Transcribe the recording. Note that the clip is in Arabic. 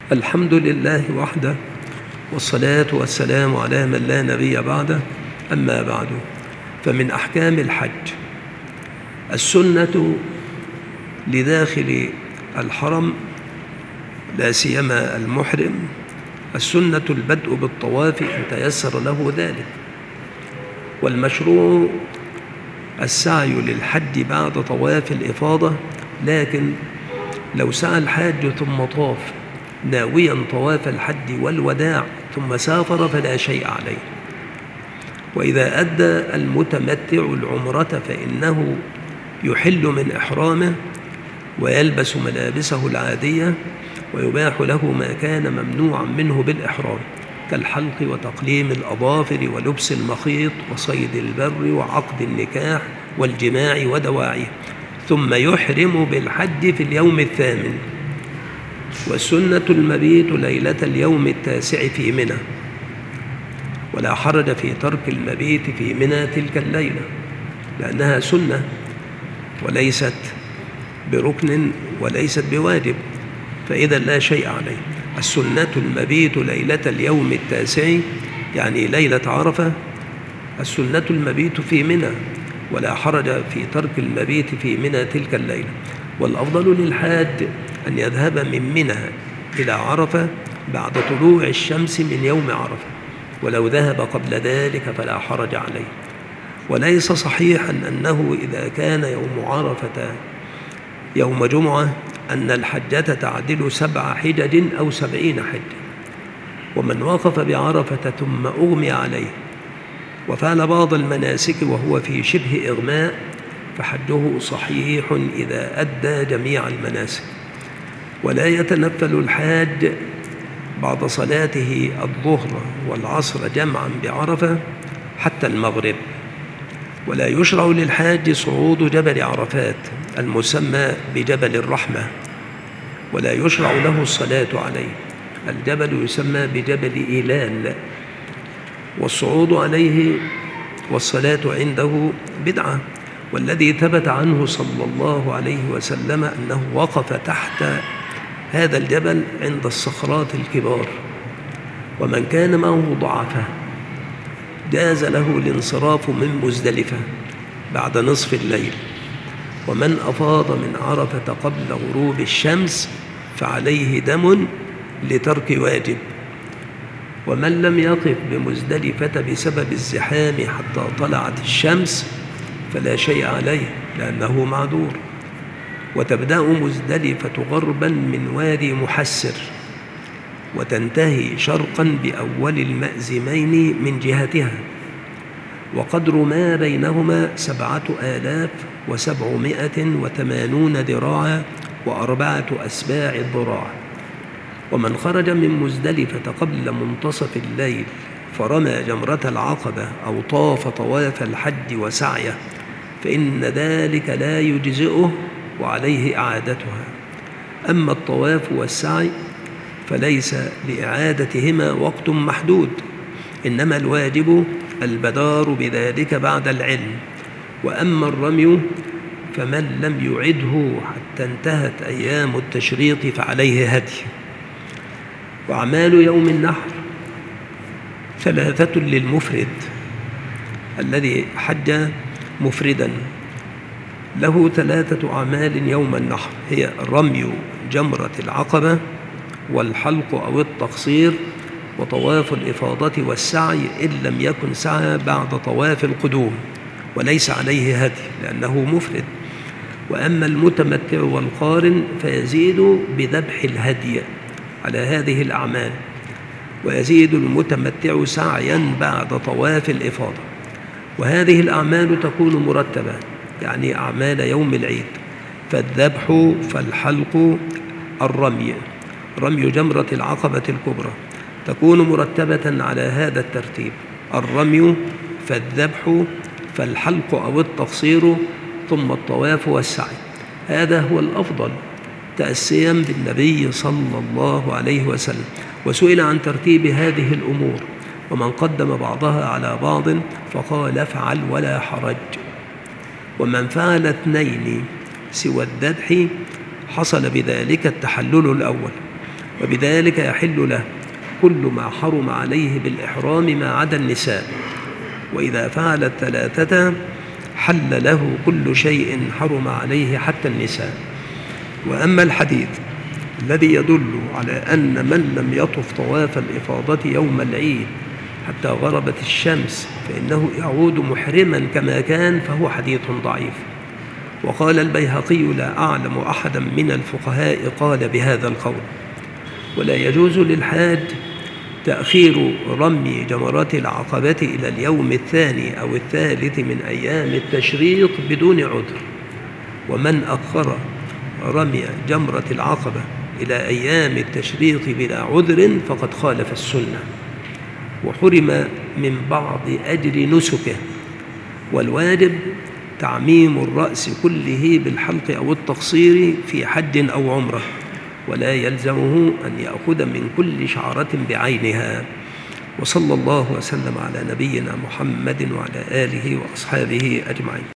الحمد لله وحده، والصلاة والسلام على من لا نبي بعده. أما بعد، فمن أحكام الحج السنة لداخل الحرم لا سيما المحرم، السنة البدء بالطواف إن تيسر له ذلك، والمشروع السعي للحج بعد طواف الإفاضة. لكن لو سعى الحاج ثم طاف ناويا طواف الحج والوداع ثم سافر فلا شيء عليه. وإذا أدى المتمتع العمرة فإنه يحل من إحرامه ويلبس ملابسه العادية، ويباح له ما كان ممنوعا منه بالإحرام كالحلق وتقليم الأظافر ولبس المخيط وصيد البر وعقد النكاح والجماع ودواعيه، ثم يحرم بالحج في اليوم الثامن. والسنة المبيت ليلة اليوم التاسع في منى، ولا حرج في ترك المبيت في منى تلك الليلة، لأنها سنة وليست بركن وليست بواجب، فإذا لا شيء عليه. السنة المبيت ليلة اليوم التاسع يعني ليلة عرفة، السنة المبيت في منى، ولا حرج في ترك المبيت في منى تلك الليلة. والأفضل للحاج أن يذهب من منى إلى عرفة بعد طلوع الشمس من يوم عرفة، ولو ذهب قبل ذلك فلا حرج عليه. وليس صحيحا أنه إذا كان يوم عرفة يوم جمعة أن الحجة تعدل 7 حجج أو 70 حجة. ومن وقف بعرفة ثم أغمي عليه وفعل بعض المناسك وهو في شبه إغماء فحجه صحيح إذا أدى جميع المناسك. ولا يتنفل الحاج بعد صلاته الظهر والعصر جمعا بعرفة حتى المغرب. ولا يشرع للحاج صعود جبل عرفات المسمى بجبل الرحمة، ولا يشرع له الصلاة عليه. الجبل يسمى بجبل إيلال، والصعود عليه والصلاة عنده بدعة. والذي ثبت عنه صلى الله عليه وسلم أنه وقف تحت هذا الجبل عند الصخرات الكبار، ومن كان معه ضعفه جاز له الانصراف من مزدلفة بعد نصف الليل. ومن أفاض من عرفة قبل غروب الشمس فعليه دم لترك واجب. ومن لم يقف بمزدلفة بسبب الزحام حتى طلعت الشمس فلا شيء عليه لأنه معذور. وتبدأ مزدلفة غربا من وادي محسر وتنتهي شرقا بأول المأزمين من جهتها، وقدر ما بينهما 7780 ذراعا و4 أسباع الذراع. ومن خرج من مزدلفة قبل منتصف الليل فرمى جمرة العقبة أو طاف طواف الحج وسعيه فإن ذلك لا يجزئه وعليه إعادتها. أما الطواف والسعي فليس لإعادتهما وقت محدود، إنما الواجب البدار بذلك بعد العلم. وأما الرمي فمن لم يعده حتى انتهت أيام التشريق فعليه هدي. وأعمال يوم النحر 3 للمفرد الذي حج مفردا، له 3 أعمال يوم النحر، هي رمي جمرة العقبة والحلق أو التقصير وطواف الإفاضة والسعي إن لم يكن سعى بعد طواف القدوم، وليس عليه هدي لأنه مفرد. وأما المتمتع والقارن فيزيد بذبح الهدي على هذه الأعمال، ويزيد المتمتع سعيا بعد طواف الإفاضة. وهذه الأعمال تكون مرتبة، يعني أعمال يوم العيد، فالذبح فالحلق الرمي، رمي جمرة العقبة الكبرى تكون مرتبة على هذا الترتيب: الرمي فالذبح فالحلق أو التقصير ثم الطواف والسعي. هذا هو الأفضل تأسيا بالنبي صلى الله عليه وسلم. وسئل عن ترتيب هذه الأمور ومن قدم بعضها على بعض فقال: افعل ولا حرج. ومن فعل 2 سوى الذبح حصل بذلك التحلل الأول، وبذلك يحل له كل ما حرم عليه بالإحرام ما عدا النساء، وإذا فعل الثلاثة حل له كل شيء حرم عليه حتى النساء. وأما الحديث الذي يدل على أن من لم يطف طواف الإفاضة يوم العيد حتى غربت الشمس فإنه يعود محرما كما كان، فهو حديث ضعيف. وقال البيهقي: لا أعلم أحدا من الفقهاء قال بهذا القول. ولا يجوز للحاج تأخير رمي جمرات العقبة إلى اليوم الثاني أو الثالث من أيام التشريق بدون عذر، ومن أخر رمي جمرة العقبة إلى أيام التشريق بلا عذر فقد خالف السنة وحرم من بعض أجر نسكه. والواجب تعميم الرأس كله بالحلق أو التقصير في حج أو عمرة، ولا يلزمه أن يأخذ من كل شعرة بعينها. وصلى الله وسلم على نبينا محمد وعلى آله وأصحابه أجمعين.